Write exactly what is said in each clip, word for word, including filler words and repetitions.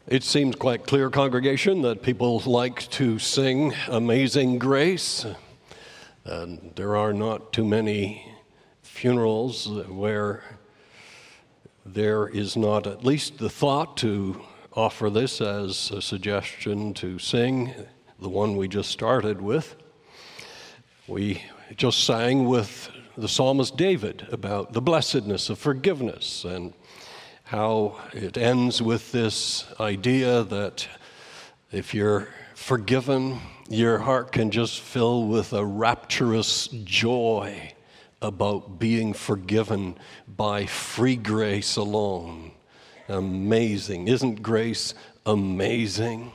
It seems quite clear, congregation, that people like to sing Amazing Grace. And there are not too many funerals where there is not at least the thought to offer this as a suggestion to sing, the one we just started with. We just sang with the psalmist David about the blessedness of forgiveness and how it ends with this idea that if you're forgiven, your heart can just fill with a rapturous joy about being forgiven by free grace alone. Amazing. Isn't grace amazing?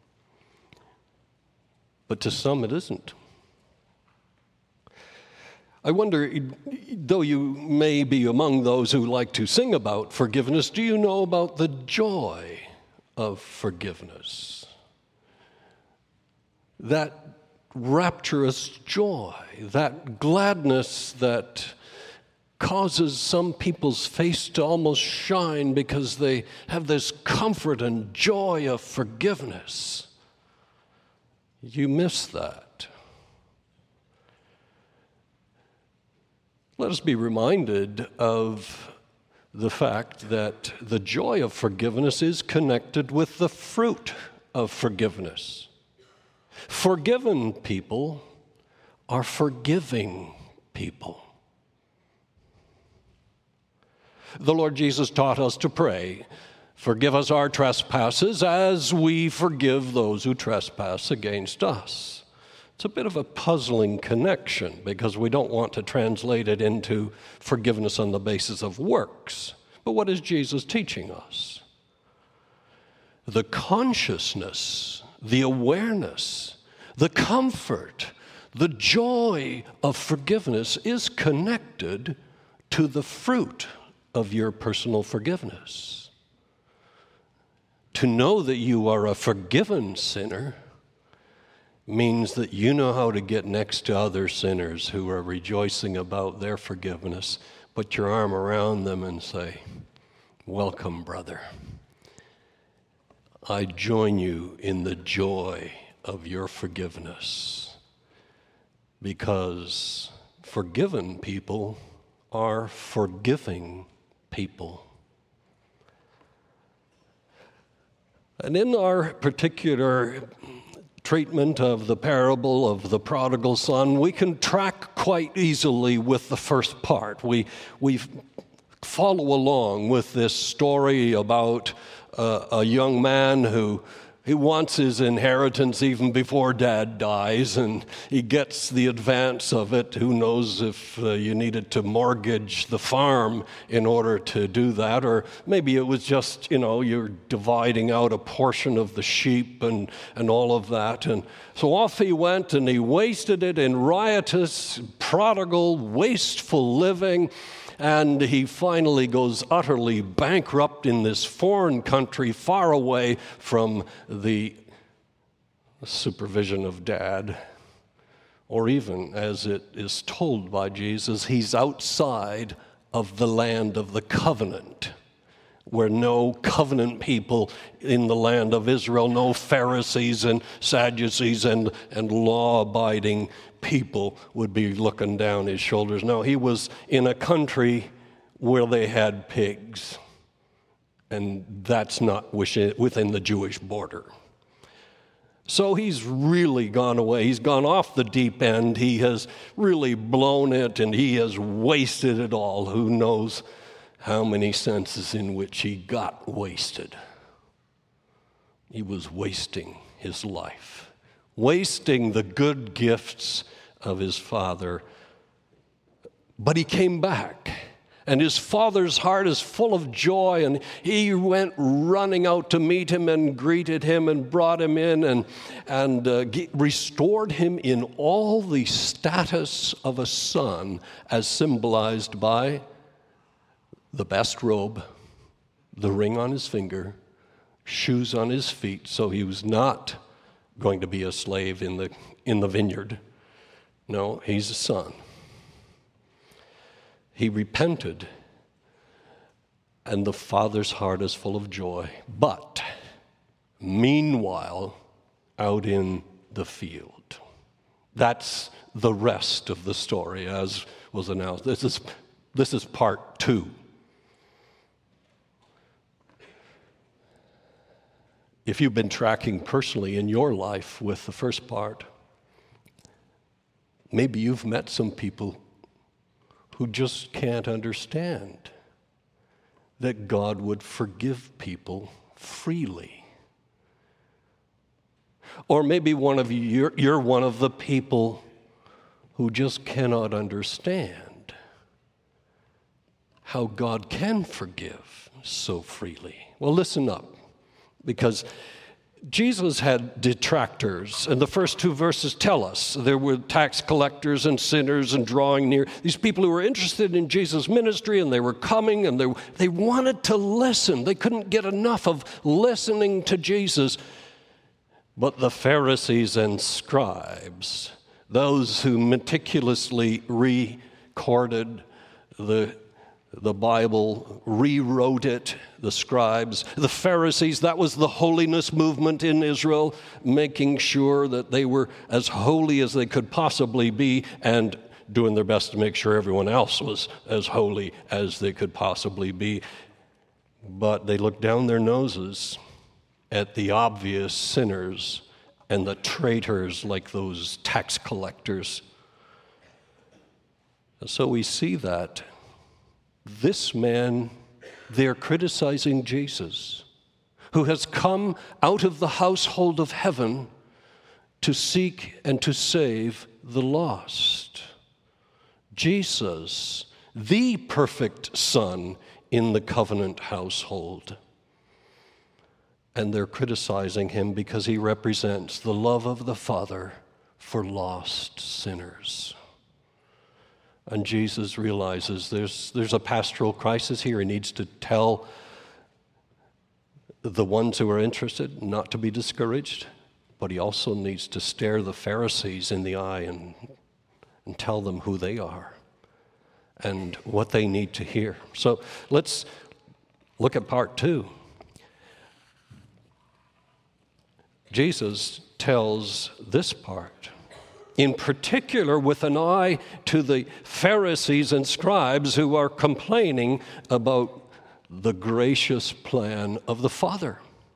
But to some it isn't. I wonder, though you may be among those who like to sing about forgiveness, do you know about the joy of forgiveness? That rapturous joy, that gladness that causes some people's face to almost shine because they have this comfort and joy of forgiveness. You miss that. Let us be reminded of the fact that the joy of forgiveness is connected with the fruit of forgiveness. Forgiven people are forgiving people. The Lord Jesus taught us to pray, "Forgive us our trespasses as we forgive those who trespass against us." It's a bit of a puzzling connection because we don't want to translate it into forgiveness on the basis of works. But what is Jesus teaching us? The consciousness, the awareness, the comfort, the joy of forgiveness is connected to the fruit of your personal forgiveness. To know that you are a forgiven sinner means that you know how to get next to other sinners who are rejoicing about their forgiveness, put your arm around them and say, "Welcome, brother. I join you in the joy of your forgiveness," because forgiven people are forgiving people. And in our particular treatment of the parable of the prodigal son, we can track quite easily with the first part. We, we follow along with this story about uh, a young man who he wants his inheritance even before dad dies, and he gets the advance of it. Who knows if uh, you needed to mortgage the farm in order to do that, or maybe it was just, you know, you're dividing out a portion of the sheep and, and all of that. And so off he went, and he wasted it in riotous, prodigal, wasteful living. And he finally goes utterly bankrupt in this foreign country, far away from the supervision of dad. Or even, as it is told by Jesus, he's outside of the land of the covenant, where no covenant people in the land of Israel, no Pharisees and Sadducees and, and law-abiding people would be looking down his shoulders. No, he was in a country where they had pigs, and that's not within the Jewish border. So he's really gone away. He's gone off the deep end. He has really blown it, and he has wasted it all. Who knows how many senses in which he got wasted. He was wasting his life, wasting the good gifts of his father. But he came back, and his father's heart is full of joy, and he went running out to meet him and greeted him and brought him in and, and uh, restored him in all the status of a son, as symbolized by the best robe, the ring on his finger, shoes on his feet. So he was not going to be a slave in the in the vineyard. No, he's a son. He repented, and the father's heart is full of joy. But Meanwhile, out in the field. That's the rest of the story, as was announced. This is, this is part two. If you've been tracking personally in your life with the first part, maybe you've met some people who just can't understand that God would forgive people freely. Or maybe one of you, you're, you're one of the people who just cannot understand how God can forgive so freely. Well, listen up. Because Jesus had detractors, and the first two verses tell us there were tax collectors and sinners and drawing near. These people who were interested in Jesus' ministry, and they were coming, and they, they wanted to listen. They couldn't get enough of listening to Jesus. But the Pharisees and scribes, those who meticulously recorded the The Bible, rewrote it, the scribes, the Pharisees, that was the holiness movement in Israel, making sure that they were as holy as they could possibly be and doing their best to make sure everyone else was as holy as they could possibly be. But they looked down their noses at the obvious sinners and the traitors like those tax collectors. And so we see that this man, they're criticizing Jesus, who has come out of the household of heaven to seek and to save the lost. Jesus, the perfect Son in the covenant household. And they're criticizing him because he represents the love of the Father for lost sinners. And Jesus realizes there's, there's a pastoral crisis here. He needs to tell the ones who are interested not to be discouraged, but he also needs to stare the Pharisees in the eye and, and tell them who they are and what they need to hear. So let's look at part two. Jesus tells this part, in particular with an eye to the Pharisees and scribes who are complaining about the gracious plan of the Father.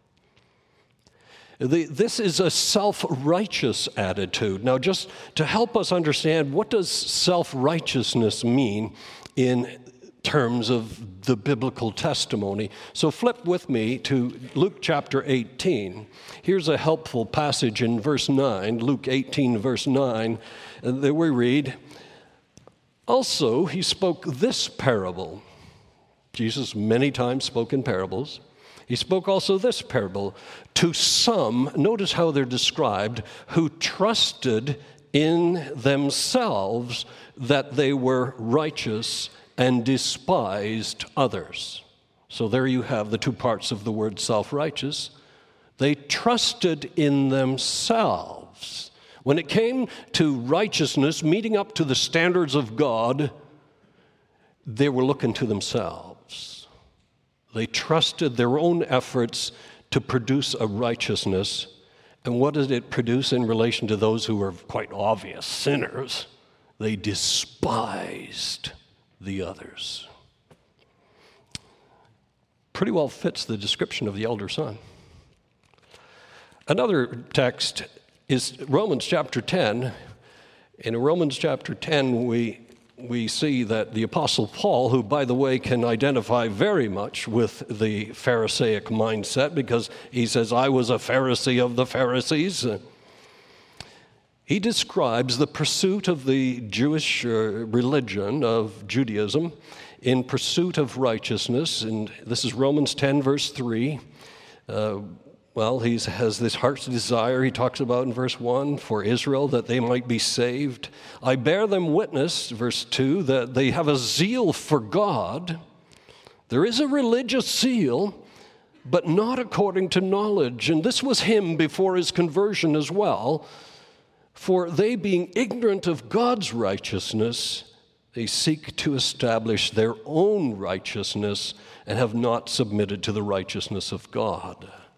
The, this is a self-righteous attitude. Now, just to help us understand, what does self-righteousness mean in terms of the biblical testimony? So flip with me to Luke chapter eighteen. Here's a helpful passage in verse nine, Luke eighteen, verse nine, that we read, "Also he spoke this parable." Jesus many times spoke in parables. He spoke also this parable to some, notice how they're described, who trusted in themselves that they were righteous and despised others. So there you have the two parts of the word self-righteous. They trusted in themselves. When it came to righteousness, meeting up to the standards of God, they were looking to themselves. They trusted their own efforts to produce a righteousness. And what did it produce in relation to those who were quite obvious sinners? They despised the others. Pretty well fits the description of the elder son. Another text is Romans chapter ten. In Romans chapter ten, we, we see that the Apostle Paul, who, by the way, can identify very much with the Pharisaic mindset because he says, I was a Pharisee of the Pharisees. He describes the pursuit of the Jewish uh, religion of Judaism in pursuit of righteousness. And this is Romans ten, verse three. Uh, well, he has this heart's desire, he talks about in verse one, for Israel, that they might be saved. I bear them witness, verse two, that they have a zeal for God. There is a religious zeal, but not according to knowledge. And this was him before his conversion as well. For they, being ignorant of God's righteousness, they seek to establish their own righteousness and have not submitted to the righteousness of God.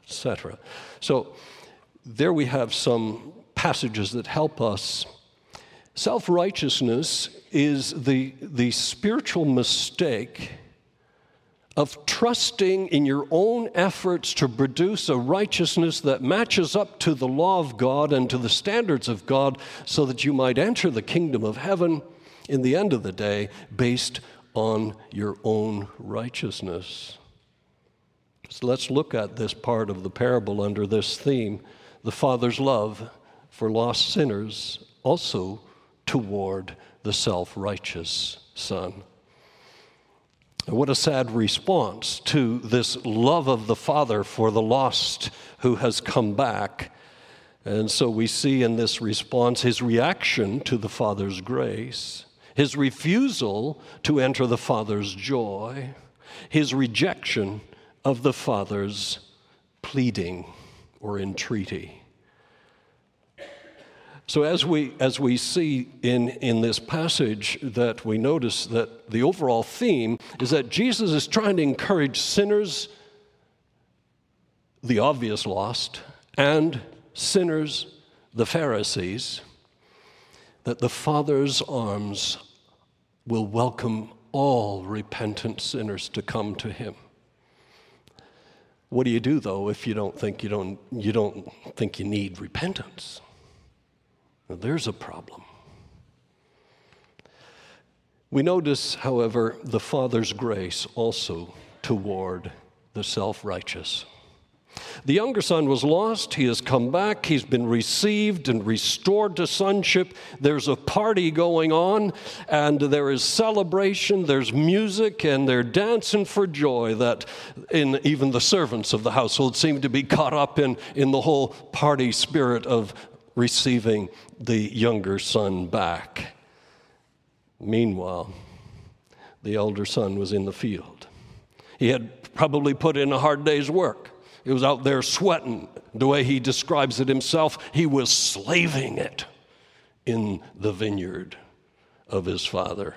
et cetera. So there we have some passages that help us. Self-righteousness is the, the spiritual mistake of trusting in your own efforts to produce a righteousness that matches up to the law of God and to the standards of God so that you might enter the kingdom of heaven in the end of the day based on your own righteousness. So let's look at this part of the parable under this theme, the Father's love for lost sinners, also toward the self-righteous Son. And what a sad response to this love of the Father for the lost who has come back. And so we see in this response his reaction to the Father's grace, his refusal to enter the Father's joy, his rejection of the Father's pleading or entreaty. So as we as we see in, in this passage, that we notice that the overall theme is that Jesus is trying to encourage sinners, the obvious lost, and sinners, the Pharisees, that the Father's arms will welcome all repentant sinners to come to him. What do you do, though, if you don't think you don't you don't think you need repentance? Now, there's a problem. We notice, however, the Father's grace also toward the self-righteous. The younger son was lost. He has come back. He's been received and restored to sonship. There's a party going on, and there is celebration. There's music, and they're dancing for joy. That in even the servants of the household seem to be caught up in, in the whole party spirit of receiving the younger son back. Meanwhile, the elder son was in the field. He had probably put in a hard day's work. He was out there sweating. The way he describes it himself, he was slaving it in the vineyard of his father.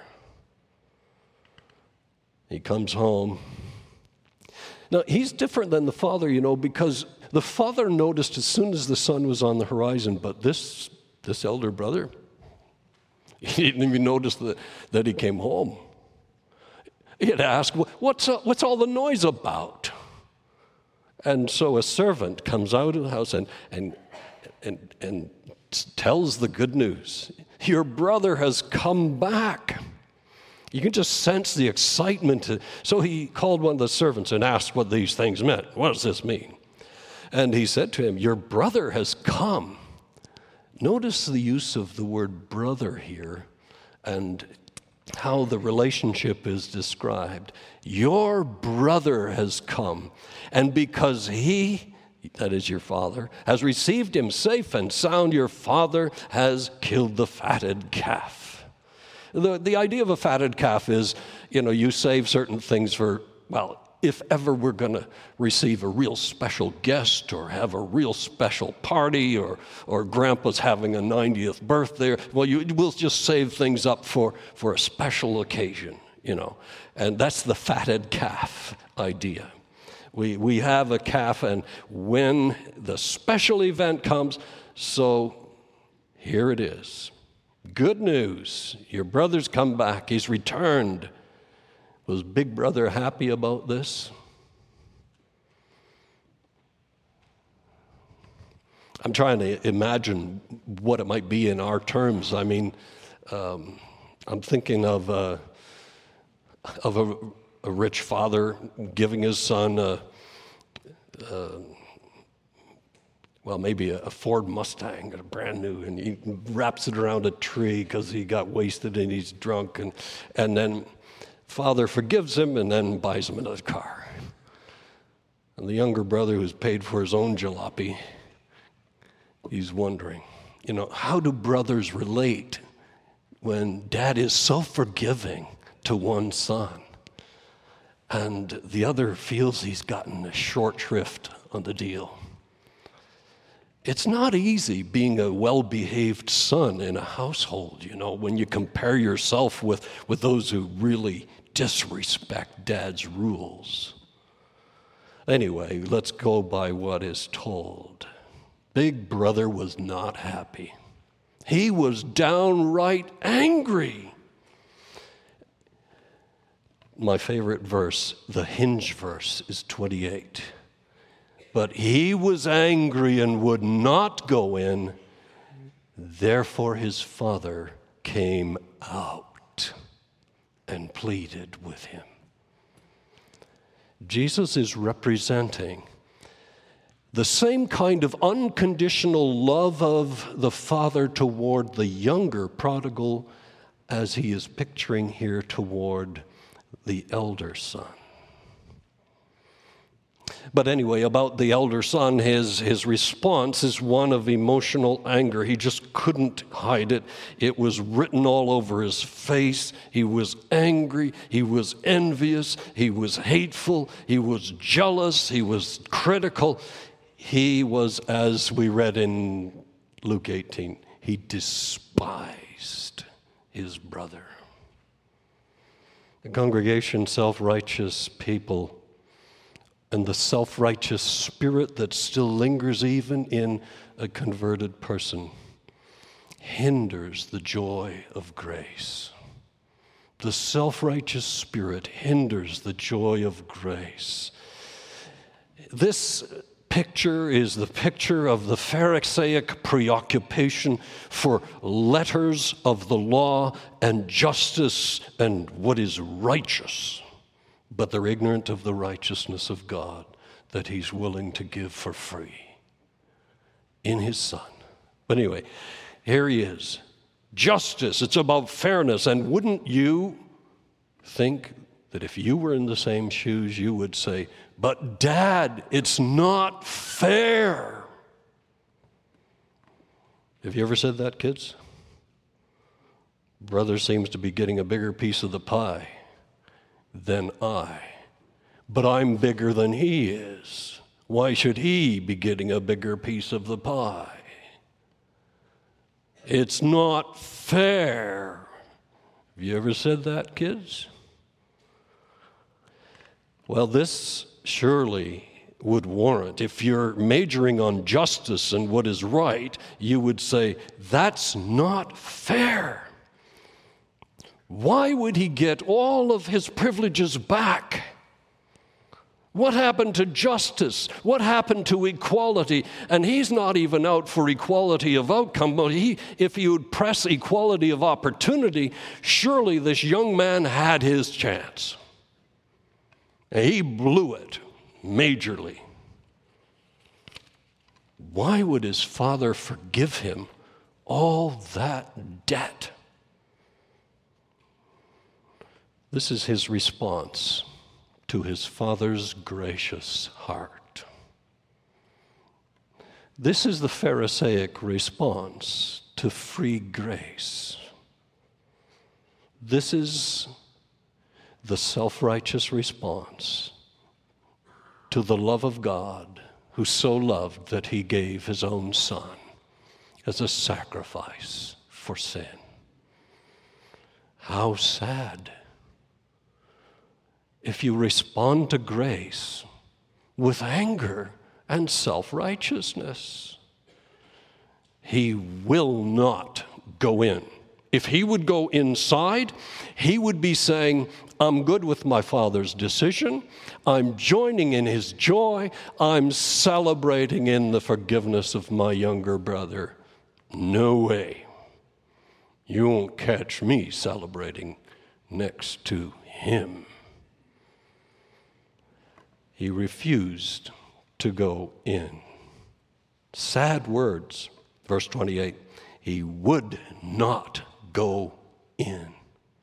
He comes home. Now, he's different than the father, you know, because the father noticed as soon as the sun was on the horizon, but this this elder brother, he didn't even notice that, that he came home. He had asked, what's, uh, what's all the noise about? And so a servant comes out of the house and, and, and, and tells the good news. Your brother has come back. You can just sense the excitement. So he called one of the servants and asked what these things meant. What does this mean? And he said to him, your brother has come. Notice the use of the word brother here and how the relationship is described. Your brother has come, and because he, that is your father, has received him safe and sound, your father has killed the fatted calf. The, the idea of a fatted calf is, you know, you save certain things for, well, if ever we're going to receive a real special guest or have a real special party or or grandpa's having a ninetieth birthday, well, you, we'll just save things up for, for a special occasion, you know. And that's the fatted calf idea. We, we have a calf, and when the special event comes, so here it is. Good news. Your brother's come back. He's returned. Was Big Brother happy about this? I'm trying to imagine what it might be in our terms. I mean, um, I'm thinking of, uh, of a, a rich father giving his son a, a well, maybe a, a Ford Mustang, a brand new, and he wraps it around a tree because he got wasted and he's drunk, and and then father forgives him and then buys him another car. And the younger brother, who's paid for his own jalopy, he's wondering, you know, how do brothers relate when dad is so forgiving to one son and the other feels he's gotten a short shrift on the deal? It's not easy being a well-behaved son in a household, you know, when you compare yourself with, with those who really disrespect dad's rules. Anyway, let's go by what is told. Big brother was not happy. He was downright angry. My favorite verse, the hinge verse, is twenty-eight. But he was angry and would not go in. Therefore his father came out and pleaded with him. Jesus is representing the same kind of unconditional love of the Father toward the younger prodigal as he is picturing here toward the elder son. But anyway, about the elder son, his, his response is one of emotional anger. He just couldn't hide it. It was written all over his face. He was angry. He was envious. He was hateful. He was jealous. He was critical. He was, as we read in Luke eighteen, he despised his brother. The congregation, self-righteous people, and the self-righteous spirit that still lingers even in a converted person hinders the joy of grace. The self-righteous spirit hinders the joy of grace. This picture is the picture of the Pharisaic preoccupation for letters of the law and justice and what is righteous. But they're ignorant of the righteousness of God that he's willing to give for free in his Son. But anyway, here he is. Justice, it's about fairness. And wouldn't you think that if you were in the same shoes, you would say, but Dad, it's not fair. Have you ever said that, kids? Brother seems to be getting a bigger piece of the pie than I, but I'm bigger than he is. Why should he be getting a bigger piece of the pie? It's not fair. Have you ever said that, kids? Well, this surely would warrant, if you're majoring on justice and what is right, you would say, that's not fair. Why would he get all of his privileges back? What happened to justice? What happened to equality? And he's not even out for equality of outcome, but he, if he would press equality of opportunity, surely this young man had his chance. And he blew it majorly. Why would his father forgive him all that debt? This is his response to his father's gracious heart. This is the Pharisaic response to free grace. This is the self-righteous response to the love of God, who so loved that he gave his own Son as a sacrifice for sin. How sad if you respond to grace with anger and self-righteousness. He will not go in. If he would go inside, he would be saying, I'm good with my Father's decision. I'm joining in his joy. I'm celebrating in the forgiveness of my younger brother. No way. You won't catch me celebrating next to him. He refused to go in. Sad words. Verse twenty-eight, he would not go in.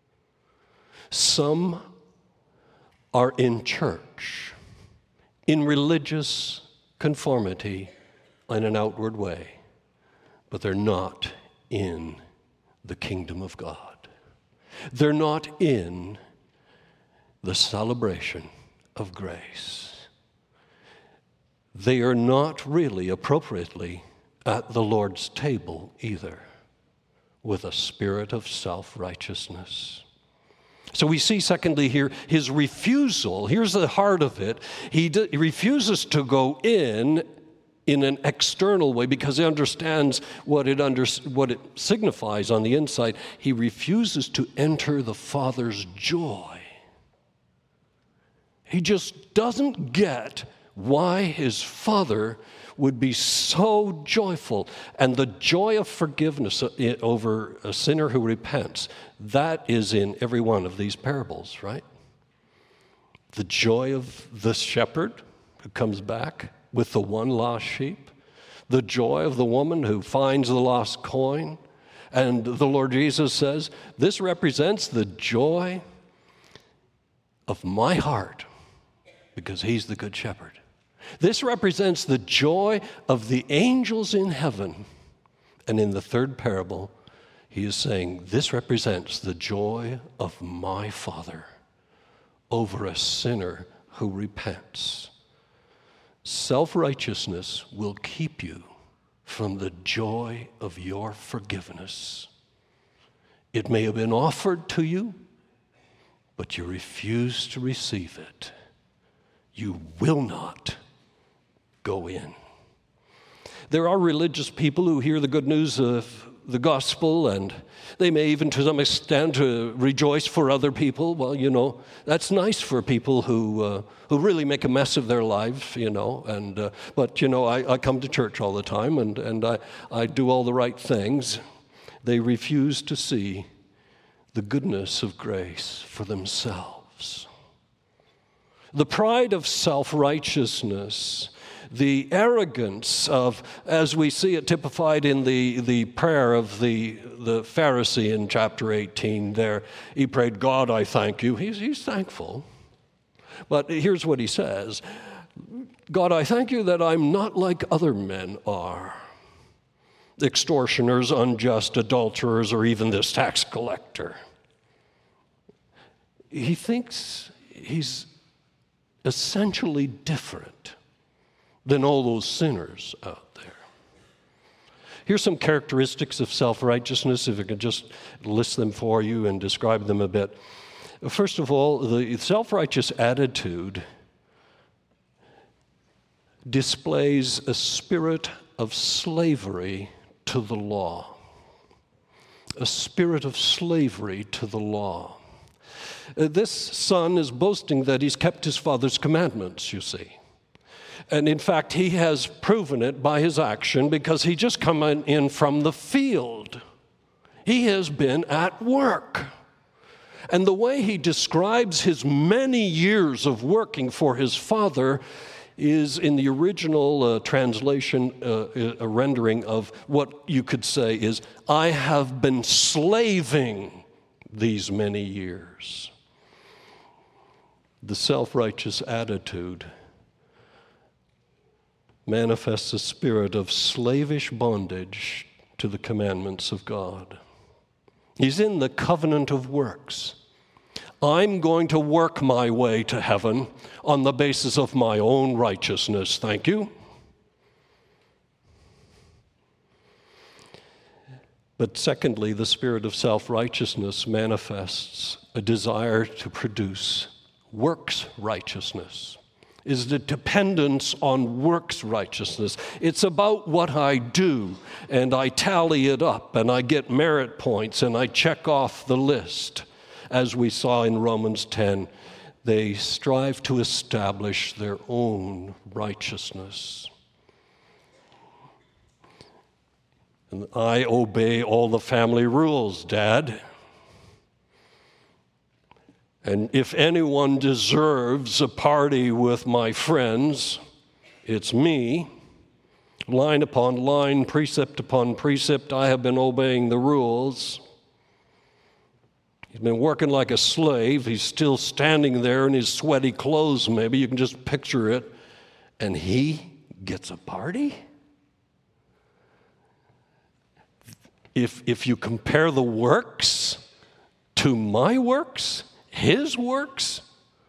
Some are in church, in religious conformity in an outward way, but they're not in the kingdom of God. They're not in the celebration of grace. They are not really appropriately at the Lord's table either, with a spirit of self-righteousness. So we see, secondly, here, his refusal. Here's the heart of it. He, de- he refuses to go in in an external way because he understands what it, under, what it signifies on the inside. He refuses to enter the Father's joy. He just doesn't get why his Father would be so joyful. And the joy of forgiveness over a sinner who repents, that is in every one of these parables, right? The joy of the shepherd who comes back with the one lost sheep, the joy of the woman who finds the lost coin. And the Lord Jesus says, this represents the joy of my heart because he's the good shepherd. This represents the joy of the angels in heaven. And in the third parable, he is saying, this represents the joy of my Father over a sinner who repents. Self-righteousness will keep you from the joy of your forgiveness. It may have been offered to you, but you refuse to receive it. You will not go in. There are religious people who hear the good news of the gospel, and they may even to some extent uh, rejoice for other people. Well, you know, that's nice for people who uh, who really make a mess of their lives, you know. And uh, but, you know, I, I come to church all the time, and, and I, I do all the right things. They refuse to see the goodness of grace for themselves. The pride of self-righteousness, the arrogance of, as we see it typified in the, the prayer of the, the Pharisee in chapter eighteen there. He prayed, God, I thank you. He's, he's thankful. But here's what he says. God, I thank you that I'm not like other men are. Extortioners, unjust adulterers, or even this tax collector. He thinks he's essentially different than all those sinners out there. Here's some characteristics of self-righteousness, if I could just list them for you and describe them a bit. First of all, the self-righteous attitude displays a spirit of slavery to the law. A spirit of slavery to the law. Uh, this son is boasting that he's kept his father's commandments, you see. And in fact, he has proven it by his action because he just come in from the field. He has been at work. And the way he describes his many years of working for his father is in the original uh, translation, uh, a rendering of what you could say is, I have been slaving these many years. The self-righteous attitude manifests a spirit of slavish bondage to the commandments of God. He's in the covenant of works. I'm going to work my way to heaven on the basis of my own righteousness. Thank you. But secondly, the spirit of self-righteousness manifests a desire to produce works righteousness. Is the dependence on works righteousness. It's about what I do, and I tally it up, and I get merit points, and I check off the list. As we saw in Romans ten, they strive to establish their own righteousness. And I obey all the family rules, Dad. And if anyone deserves a party with my friends, it's me. Line upon line, precept upon precept, I have been obeying the rules. He's been working like a slave. He's still standing there in his sweaty clothes, maybe. You can just picture it. And he gets a party? If, if you compare the works to my works, his works,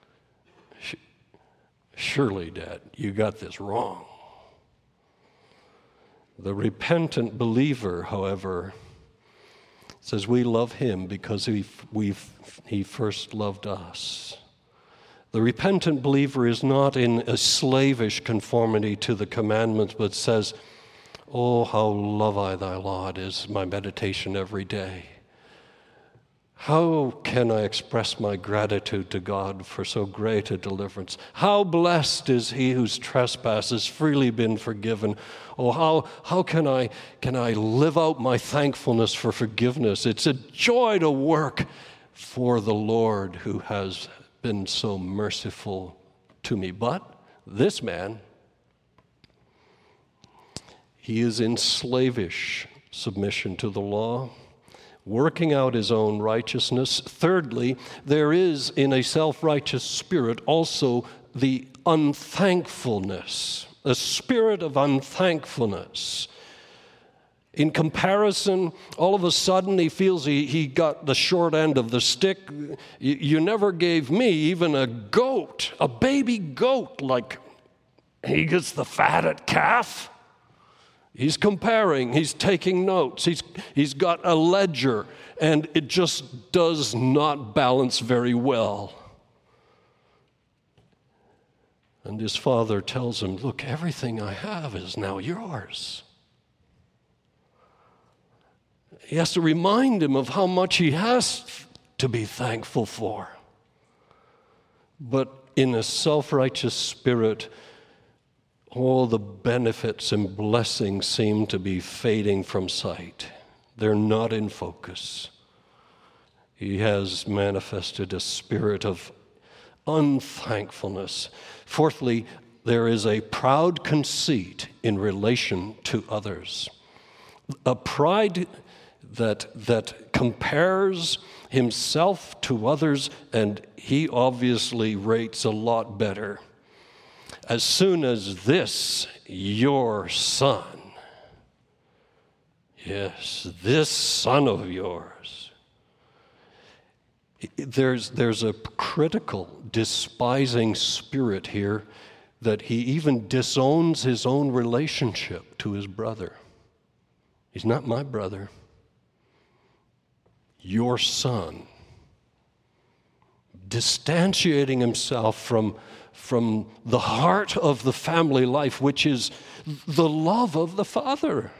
surely, Dad, you got this wrong. The repentant believer, however, says we love him because he, we've, he first loved us. The repentant believer is not in a slavish conformity to the commandments, but says, oh, how love I thy law, it is my meditation every day. How can I express my gratitude to God for so great a deliverance? How blessed is he whose trespass has freely been forgiven. Oh, how, how can I, can I live out my thankfulness for forgiveness? It's a joy to work for the Lord who has been so merciful to me. But this man, he is in slavish submission to the law, working out his own righteousness. Thirdly, there is in a self-righteous spirit also the unthankfulness, a spirit of unthankfulness. In comparison, all of a sudden he feels he, he got the short end of the stick. You, you never gave me even a goat, a baby goat, like he gets the fatted calf. He's comparing, he's taking notes, he's, he's got a ledger, and it just does not balance very well. And his father tells him, look, everything I have is now yours. He has to remind him of how much he has to be thankful for. But in a self-righteous spirit, all the benefits and blessings seem to be fading from sight. They're not in focus. He has manifested a spirit of unthankfulness. Fourthly, there is a proud conceit in relation to others. A pride that, that compares himself to others, and he obviously rates a lot better. As soon as this, your son, yes, this son of yours, there's, there's a critical, despising spirit here that he even disowns his own relationship to his brother. He's not my brother. Your son. Distantiating himself from from the heart of the family life, which is the love of the Father.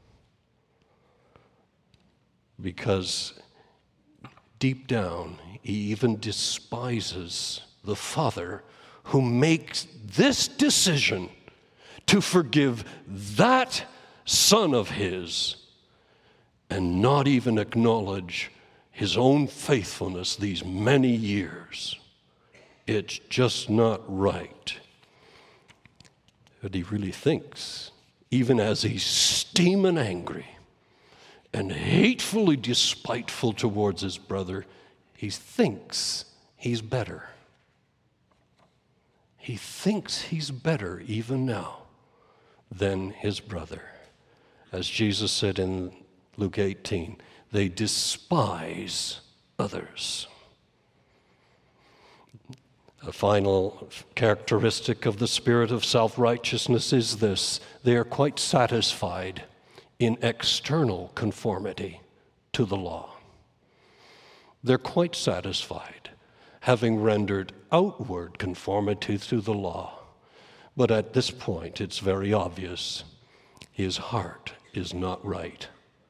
Because deep down, he even despises the Father who makes this decision to forgive that son of his and not even acknowledge his own faithfulness these many years. It's just not right. But he really thinks, even as he's steaming angry and hatefully despiteful towards his brother, he thinks he's better. He thinks he's better even now than his brother. As Jesus said in Luke eighteen, they despise others. A final characteristic of the spirit of self-righteousness is this: they are quite satisfied in external conformity to the law. They're quite satisfied, having rendered outward conformity to the law. But at this point, it's very obvious, his heart is not right.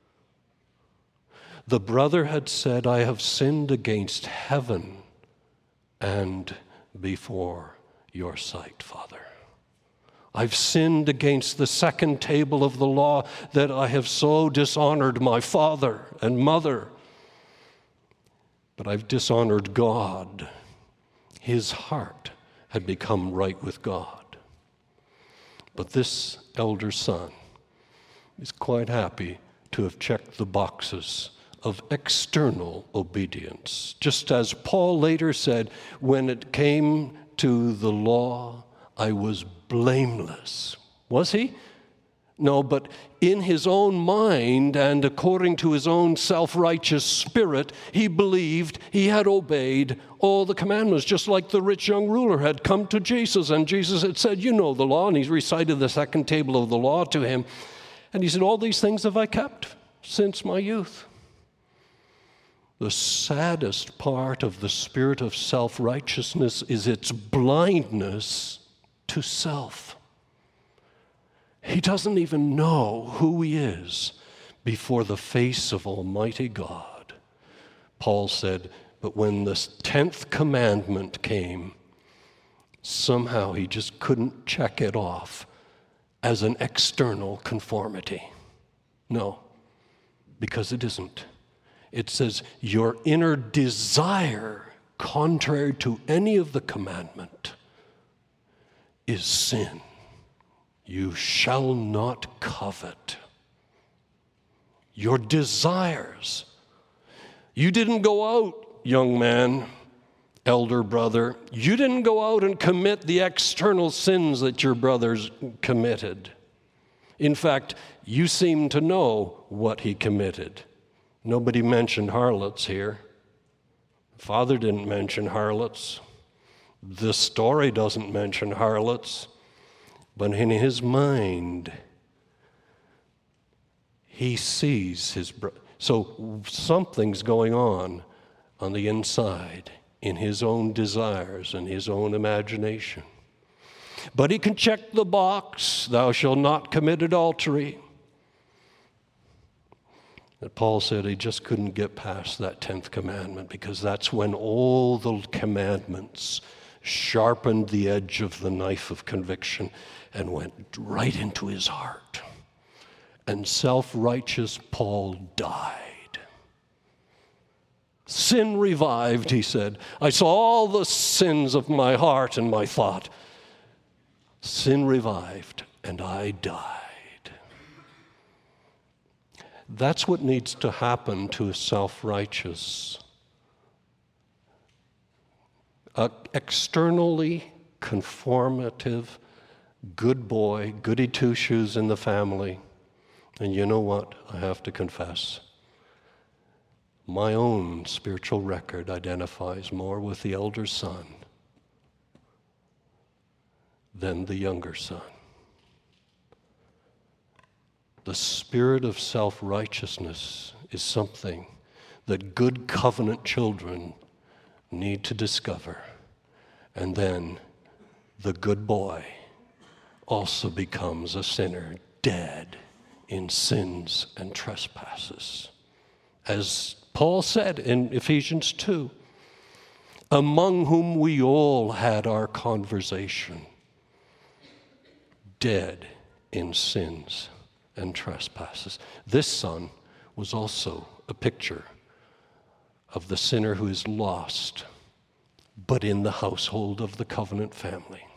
The brother had said, I have sinned against heaven and before your sight, Father. I've sinned against the second table of the law, that I have so dishonored my father and mother. But I've dishonored God. His heart had become right with God. But this elder son is quite happy to have checked the boxes of external obedience. Just as Paul later said, when it came to the law, I was blameless. Was he? No, but in his own mind and according to his own self-righteous spirit, he believed he had obeyed all the commandments, just like the rich young ruler had come to Jesus, and Jesus had said, you know the law, and he recited the second table of the law to him. And he said, all these things have I kept since my youth. The saddest part of the spirit of self-righteousness is its blindness to self. He doesn't even know who he is before the face of Almighty God. Paul said, but when the tenth commandment came, somehow he just couldn't check it off as an external conformity. No, because it isn't. It says, your inner desire, contrary to any of the commandment, is sin. You shall not covet. Your desires. You didn't go out, young man, elder brother. You didn't go out and commit the external sins that your brothers committed. In fact, you seem to know what he committed. Nobody mentioned harlots here. Father didn't mention harlots. The story doesn't mention harlots. But in his mind, he sees his brother. So something's going on on the inside in his own desires and his own imagination. But he can check the box, thou shalt not commit adultery. But Paul said he just couldn't get past that tenth commandment because that's when all the commandments sharpened the edge of the knife of conviction and went right into his heart. And self-righteous Paul died. Sin revived, he said. I saw all the sins of my heart and my thought. Sin revived, and I died. That's what needs to happen to a self-righteous, a externally conformative, good boy, goody two-shoes in the family. And you know what? I have to confess. My own spiritual record identifies more with the elder son than the younger son. The spirit of self-righteousness is something that good covenant children need to discover. And then the good boy also becomes a sinner, dead in sins and trespasses. As Paul said in Ephesians two, among whom we all had our conversation, dead in sins and trespasses. This son was also a picture of the sinner who is lost, but in the household of the covenant family.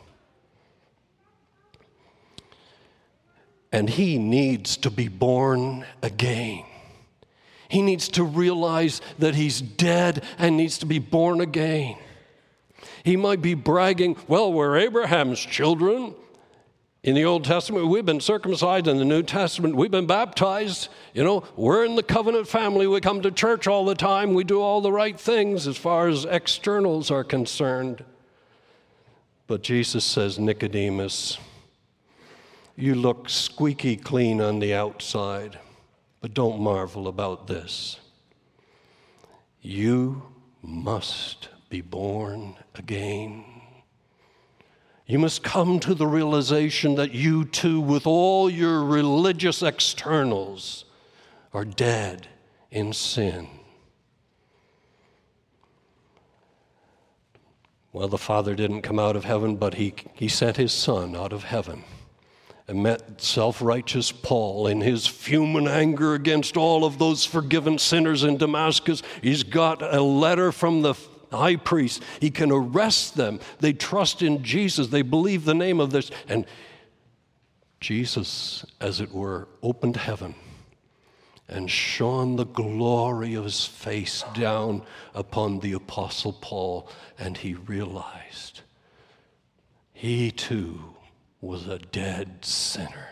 And he needs to be born again. He needs to realize that he's dead and needs to be born again. He might be bragging, well, we're Abraham's children. In the Old Testament, we've been circumcised. In the New Testament, we've been baptized. You know, we're in the covenant family. We come to church all the time. We do all the right things as far as externals are concerned. But Jesus says, Nicodemus, you look squeaky clean on the outside, but don't marvel about this. You must be born again. You must come to the realization that you too, with all your religious externals, are dead in sin. Well, the Father didn't come out of heaven, but he, he sent his Son out of heaven and met self-righteous Paul in his fuming anger against all of those forgiven sinners in Damascus. He's got a letter from the high priest. He can arrest them. They trust in Jesus. They believe the name of this. And Jesus, as it were, opened heaven and shone the glory of his face down upon the Apostle Paul. And he realized he too was a dead sinner.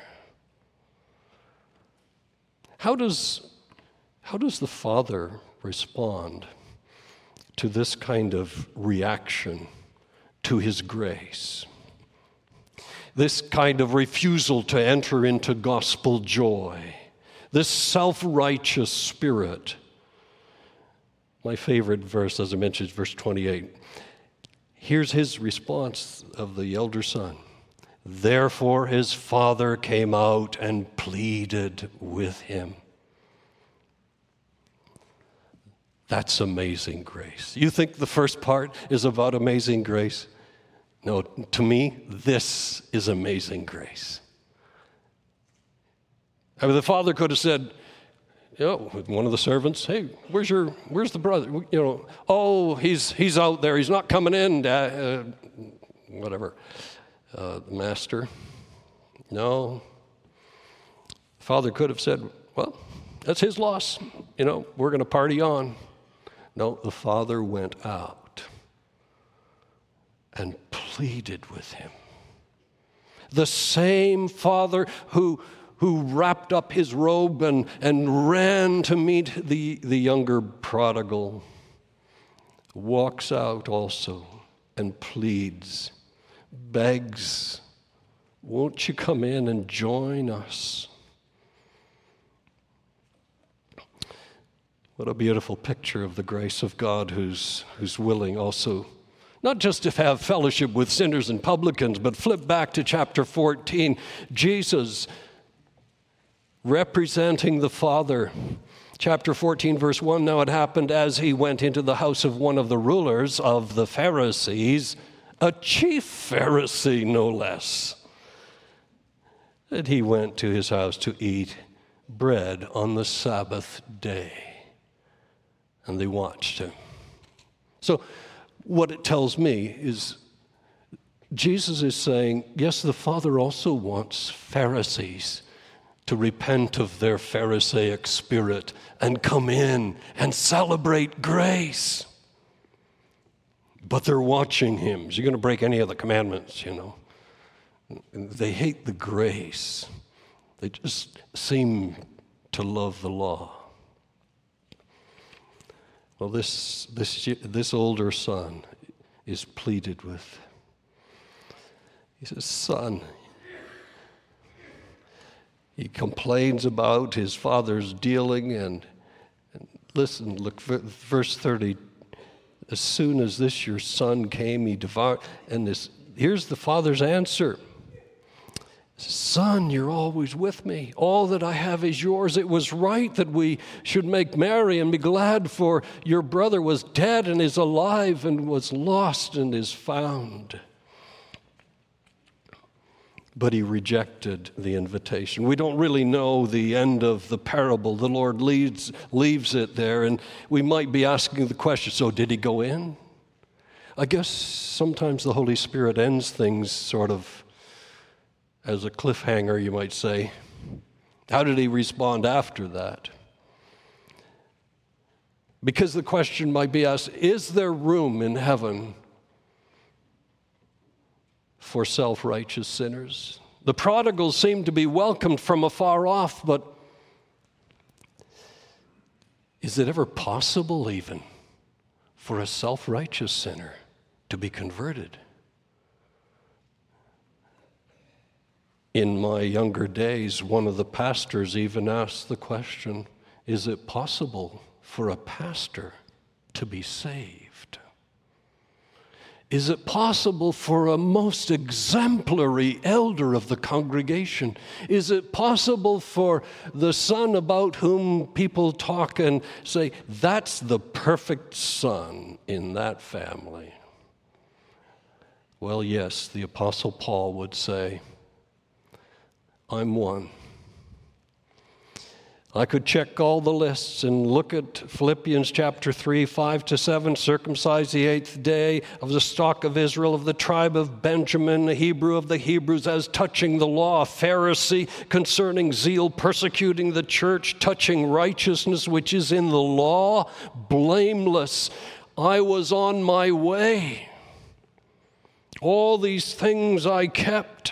How does, how does the Father respond to this kind of reaction to his grace? This kind of refusal to enter into gospel joy, this self-righteous spirit. My favorite verse, as I mentioned, is verse twenty-eight. Here's his response of the elder son. Therefore his father came out and pleaded with him. That's amazing grace. You think the first part is about amazing grace? No, to me, this is amazing grace. I mean, the father could have said, you know, one of the servants, hey, where's your, where's the brother? You know, oh, he's he's out there. He's not coming in. Uh, whatever, uh, the master. No. The father could have said, well, that's his loss. You know, we're going to party on. No, the father went out and pleaded with him. The same father who who wrapped up his robe and, and ran to meet the, the younger prodigal, walks out also and pleads, begs, won't you come in and join us? What a beautiful picture of the grace of God who's, who's willing also not just to have fellowship with sinners and publicans, but flip back to chapter fourteen. Jesus representing the Father. Chapter fourteen, verse one, now it happened as he went into the house of one of the rulers of the Pharisees, a chief Pharisee no less, that he went to his house to eat bread on the Sabbath day. And they watched him. So what it tells me is Jesus is saying, yes, the Father also wants Pharisees to repent of their Pharisaic spirit and come in and celebrate grace. But they're watching him. Is he going to break any of the commandments, you know? They hate the grace. They just seem to love the law. Well, this, this, this older son is pleaded with. He says, son, he complains about his father's dealing, and, and listen, look, verse thirty, as soon as this your son came, he devoured, and this, here's the father's answer. Son, you're always with me. All that I have is yours. It was right that we should make merry and be glad, for your brother was dead and is alive, and was lost and is found. But he rejected the invitation. We don't really know the end of the parable. The Lord leaves, leaves it there, and we might be asking the question, so did he go in? I guess sometimes the Holy Spirit ends things sort of as a cliffhanger, you might say. How did he respond after that? Because the question might be asked, is there room in heaven for self-righteous sinners? The prodigals seem to be welcomed from afar off, but is it ever possible even for a self-righteous sinner to be converted? In my younger days, one of the pastors even asked the question, is it possible for a pastor to be saved? Is it possible for a most exemplary elder of the congregation? Is it possible for the son about whom people talk and say, that's the perfect son in that family? Well, yes, the Apostle Paul would say, I'm one. I could check all the lists and look at Philippians chapter three, five to seven, circumcised the eighth day, of the stock of Israel, of the tribe of Benjamin, a Hebrew of the Hebrews, as touching the law, a Pharisee, concerning zeal, persecuting the church, touching righteousness which is in the law, blameless. I was on my way. All these things I kept.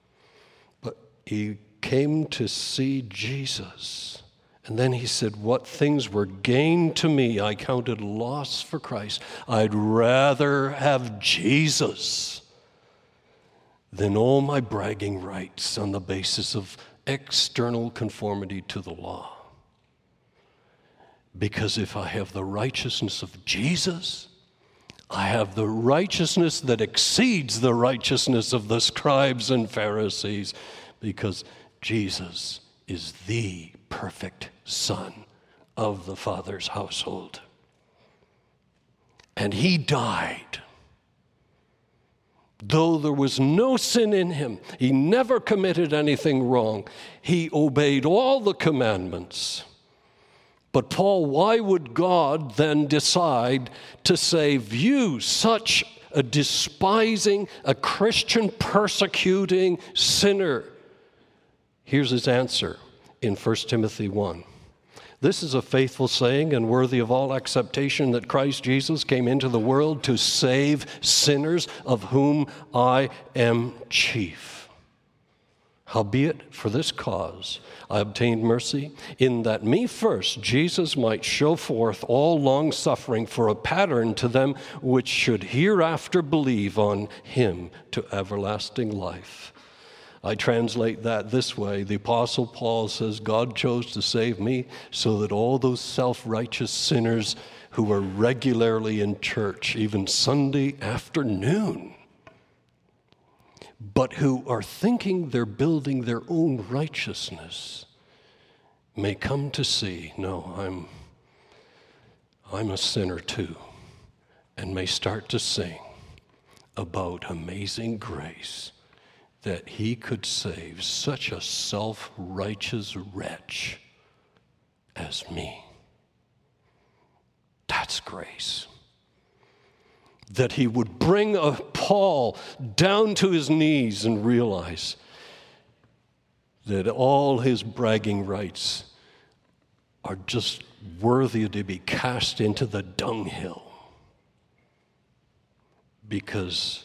He came to see Jesus. And then he said, what things were gained to me, I counted loss for Christ. I'd rather have Jesus than all my bragging rights on the basis of external conformity to the law. Because if I have the righteousness of Jesus, I have the righteousness that exceeds the righteousness of the scribes and Pharisees, because Jesus is the perfect Son of the Father's household. And he died. Though there was no sin in him, he never committed anything wrong. He obeyed all the commandments. But Paul, why would God then decide to save you, such a despising, a Christian persecuting sinner? Here's his answer in First Timothy one. This is a faithful saying and worthy of all acceptation, that Christ Jesus came into the world to save sinners, of whom I am chief. Howbeit, for this cause I obtained mercy, in that me first Jesus might show forth all long-suffering for a pattern to them which should hereafter believe on him to everlasting life. I translate that this way. The Apostle Paul says, God chose to save me so that all those self-righteous sinners who were regularly in church, even Sunday afternoon, but who are thinking they're building their own righteousness, may come to see, no, I'm, I'm a sinner too, and may start to sing about amazing grace, that he could save such a self-righteous wretch as me. That's grace. That he would bring a Paul down to his knees and realize that all his bragging rights are just worthy to be cast into the dunghill, because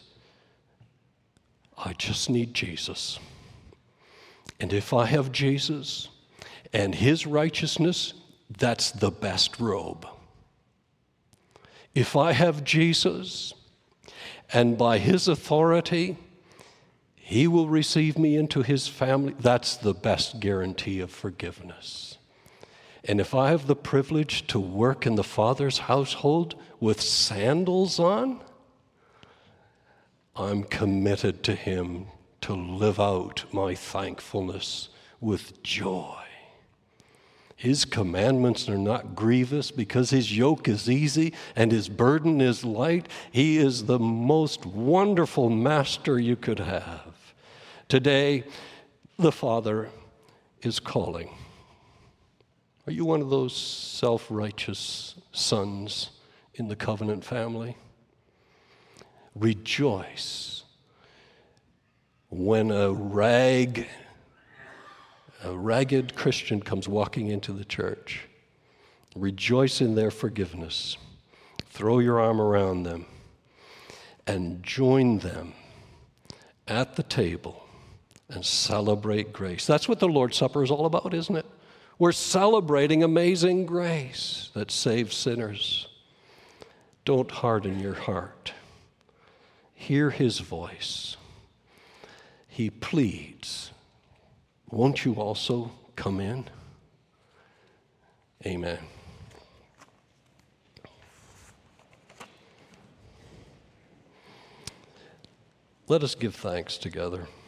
I just need Jesus. And if I have Jesus and his righteousness, that's the best robe. If I have Jesus, and by his authority, he will receive me into his family, that's the best guarantee of forgiveness. And if I have the privilege to work in the Father's household with sandals on, I'm committed to him to live out my thankfulness with joy. His commandments are not grievous, because his yoke is easy and his burden is light. He is the most wonderful master you could have. Today, the Father is calling. Are you one of those self-righteous sons in the covenant family? Rejoice when a rag, a ragged Christian comes walking into the church. Rejoice in their forgiveness. Throw your arm around them and join them at the table and celebrate grace. That's what the Lord's Supper is all about, isn't it? We're celebrating amazing grace that saves sinners. Don't harden your heart. Hear his voice. He pleads. Won't you also come in? Amen. Let us give thanks together.